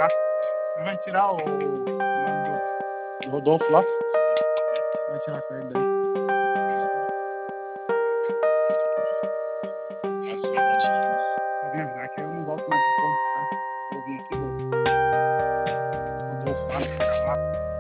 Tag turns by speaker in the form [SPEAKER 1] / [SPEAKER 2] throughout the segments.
[SPEAKER 1] cá. Você vai tirar o Rodolfo lá? Vai tirar com ele daí. Pode me avisar que eu não volto mais pro ponto, tá? Vou vir aqui, Rodolfo lá, ficar lá.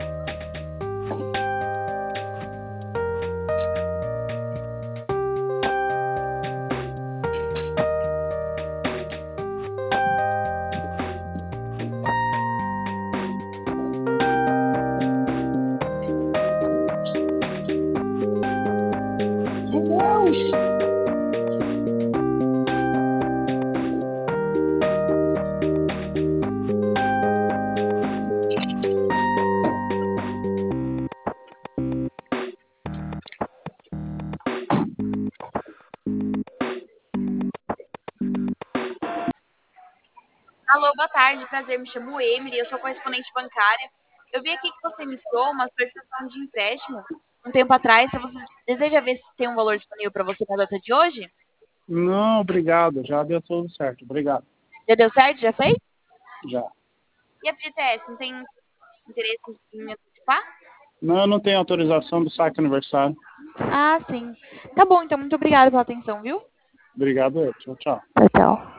[SPEAKER 2] Alô, boa tarde, prazer, me chamo Emily, eu sou correspondente bancária. Eu vi aqui que você iniciou uma solicitação de empréstimo um tempo atrás. Se você deseja ver se tem um valor disponível para você na data de hoje?
[SPEAKER 1] Não, obrigado. Já deu tudo certo. Obrigado.
[SPEAKER 2] Já deu certo? Já fez?
[SPEAKER 1] Já.
[SPEAKER 2] E a FGTS, não tem interesse em antecipar?
[SPEAKER 1] Não, eu não tenho autorização do saque aniversário.
[SPEAKER 2] Ah, sim. Tá bom, então muito obrigada pela atenção, viu?
[SPEAKER 1] Obrigado, tchau, tchau.
[SPEAKER 2] Tchau, tchau.